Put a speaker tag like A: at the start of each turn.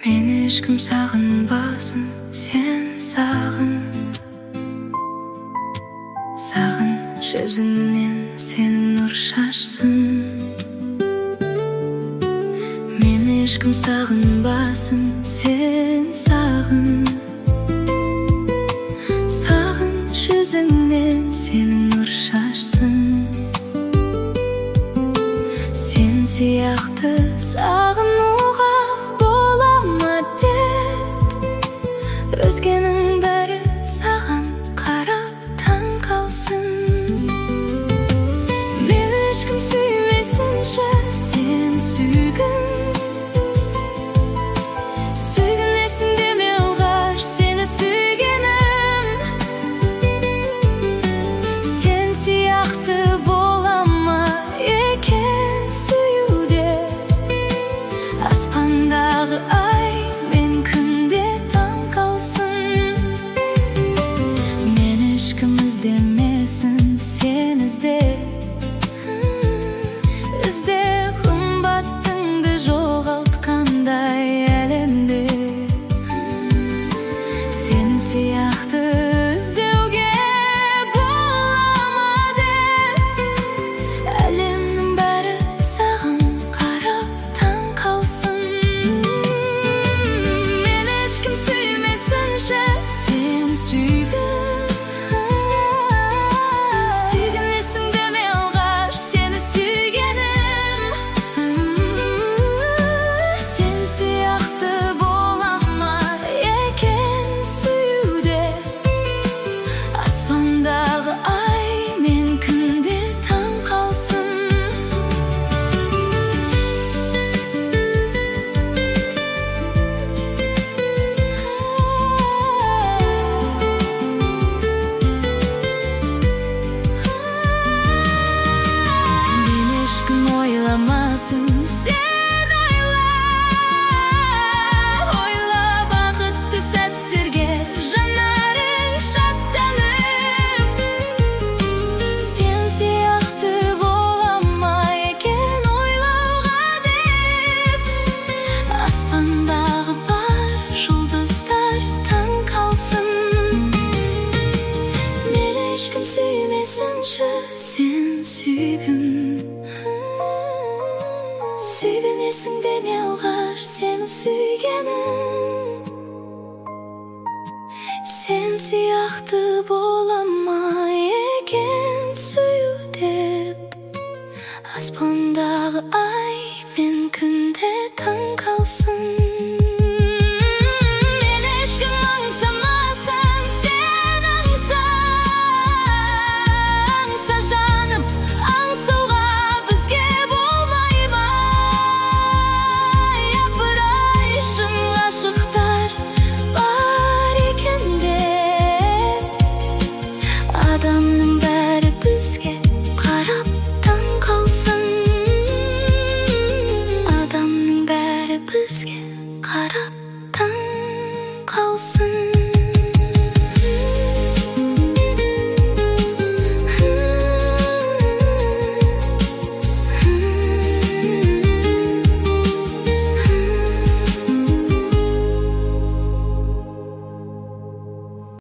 A: Meni ешкім сағынбасын, сен сағын. Сағын жүзіңнен сенің нұр шашсын. Meni ешкім сағынбасын, сен сағын. Сағын жүзіңнен сенің нұр шашсын. Сен сияқты сағынуға бола ма деп, өзгенің бәрі саған қарап таң қалсын. Мені ешкім сүймесінші, сен сүйгін. Сүйгінесің деме алғаш сені сүйгенім. Сен сияқты бола ма екен сүюде, аспандағы ай мен күнде таң қалсын. Мені ешкім іздемесін, сен ізде. Ізде қымбаттыңды жоғалтқандай әлемде. Сен сияқты іздеуге бола ма деп, әлемнің бәрі саған қарап таң қалсын. Мені ешкім сүймесінші, сен сүйгін. Сүйгінесің деме алғаш сені сүйгенім. Сен сияқты бола ма екен сүюде, аспандағы ай мен күнде таң қалсын. Мені ешкім ойламасын, сен ойла бақытты сәттерге жанарың шаттанып. Сен сияқты бола ма екен ойлауға деп, аспандағы бар жұлдыздар таң қалсын. Мені ешкім сүймесінші, сен сүйгін. Сүйгінесің деме алғаш сені сүйгенім. Сен сияқты